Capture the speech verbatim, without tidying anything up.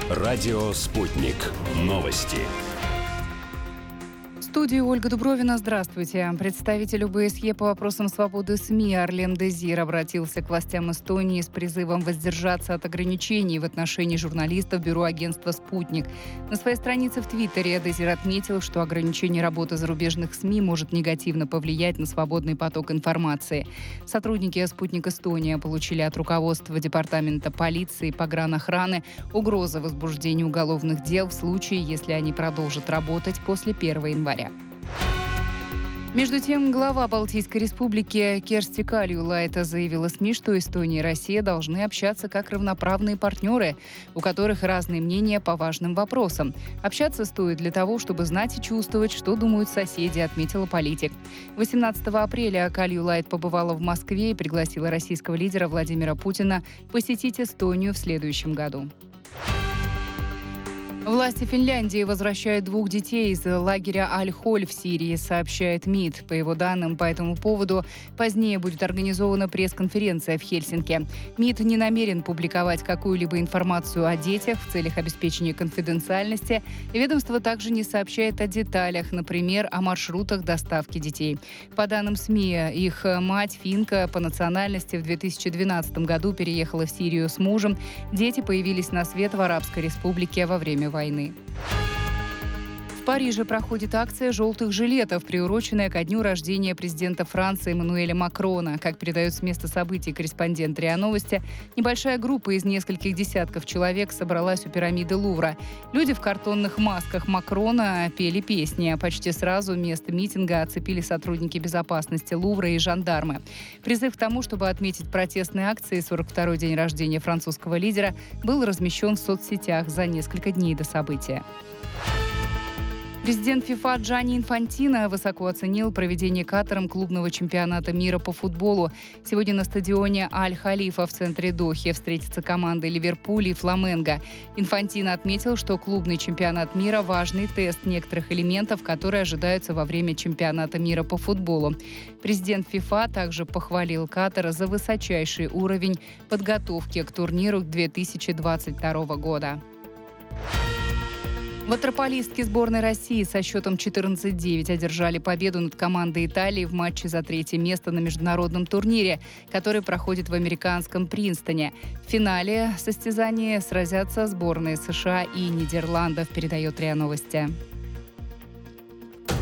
Радио «Спутник». Новости. В студии Ольга Дубровина. Здравствуйте. Представитель ОБСЕ по вопросам свободы СМИ Арлен Дезир обратился к властям Эстонии с призывом воздержаться от ограничений в отношении журналистов Бюро агентства «Спутник». На своей странице в Твиттере Дезир отметил, что ограничение работы зарубежных СМИ может негативно повлиять на свободный поток информации. Сотрудники «Спутник Эстония» получили от руководства Департамента полиции и погранохраны угрозы возбуждения уголовных дел в случае, если они продолжат работать после первого января. Между тем, глава Балтийской республики Керсти Кальюлайд заявила СМИ, что Эстония и Россия должны общаться как равноправные партнеры, у которых разные мнения по важным вопросам. Общаться стоит для того, чтобы знать и чувствовать, что думают соседи, отметила политик. восемнадцатого апреля Кальюлайд побывала в Москве и пригласила российского лидера Владимира Путина посетить Эстонию в следующем году. Власти Финляндии возвращают двух детей из лагеря Аль-Холь в Сирии, сообщает МИД. По его данным, по этому поводу позднее будет организована пресс-конференция в Хельсинки. МИД не намерен публиковать какую-либо информацию о детях в целях обеспечения конфиденциальности. Ведомство также не сообщает о деталях, например, о маршрутах доставки детей. По данным СМИ, их мать, финка, по национальности в две тысячи двенадцатом году переехала в Сирию с мужем. Дети появились на свет в Арабской Республике во время войны. войны. В Париже проходит акция «желтых жилетов», приуроченная ко дню рождения президента Франции Эммануэля Макрона. Как передает с места событий корреспондент РИА Новости, небольшая группа из нескольких десятков человек собралась у пирамиды Лувра. Люди в картонных масках Макрона пели песни. Почти сразу место митинга оцепили сотрудники безопасности Лувра и жандармы. Призыв к тому, чтобы отметить протестные акции сорок второй день рождения французского лидера, был размещен в соцсетях за несколько дней до события. Президент ФИФА Джанни Инфантино высоко оценил проведение Катаром клубного чемпионата мира по футболу. Сегодня на стадионе Аль-Халифа в центре Дохи встретятся команды Ливерпуль и Фламенго. Инфантино отметил, что клубный чемпионат мира – важный тест некоторых элементов, которые ожидаются во время чемпионата мира по футболу. Президент ФИФА также похвалил Катар за высочайший уровень подготовки к турниру две тысячи двадцать второго года. Ватерполистки сборной России со счетом четырнадцать девять одержали победу над командой Италии в матче за третье место на международном турнире, который проходит в американском Принстоне. В финале состязания сразятся сборные США и Нидерландов, передает РИА Новости.